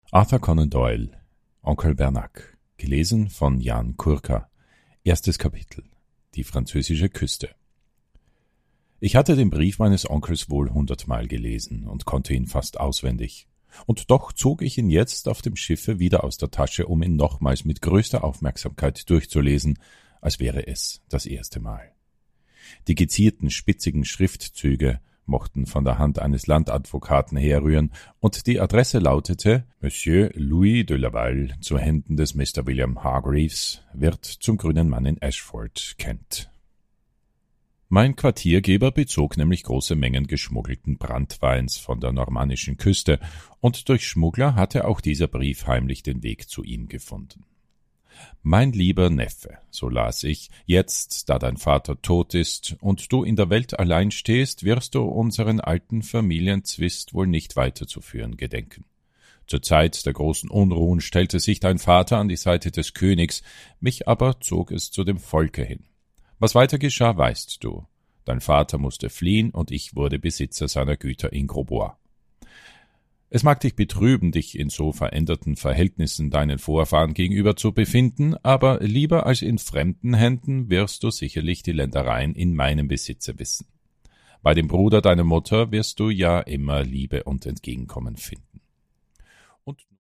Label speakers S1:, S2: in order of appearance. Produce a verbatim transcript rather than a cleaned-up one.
S1: Arthur Conan Doyle, Onkel Bernac, gelesen von Jan Kurka. Erstes Kapitel. Die französische Küste. Ich hatte den Brief meines Onkels wohl hundertmal gelesen und konnte ihn fast auswendig. Und doch zog ich ihn jetzt auf dem Schiffe wieder aus der Tasche, um ihn nochmals mit größter Aufmerksamkeit durchzulesen, als wäre es das erste Mal. Die gezierten, spitzigen Schriftzüge mochten von der Hand eines Landadvokaten herrühren, und die Adresse lautete Monsieur Louis de Laval zu Händen des Mister William Hargreaves, Wirt zum Grünen Mann in Ashford, Kent. Mein Quartiergeber bezog nämlich große Mengen geschmuggelten Branntweins von der normannischen Küste, und durch Schmuggler hatte auch dieser Brief heimlich den Weg zu ihm gefunden. »Mein lieber Neffe«, so las ich, »jetzt, da dein Vater tot ist und du in der Welt allein stehst, wirst du unseren alten Familienzwist wohl nicht weiterzuführen gedenken. Zur Zeit der großen Unruhen stellte sich dein Vater an die Seite des Königs, mich aber zog es zu dem Volke hin. Was weiter geschah, weißt du. Dein Vater musste fliehen und ich wurde Besitzer seiner Güter in Grosbois. Es mag dich betrüben, dich in so veränderten Verhältnissen deinen Vorfahren gegenüber zu befinden, aber lieber als in fremden Händen wirst du sicherlich die Ländereien in meinem Besitze wissen. Bei dem Bruder deiner Mutter wirst du ja immer Liebe und Entgegenkommen finden. Und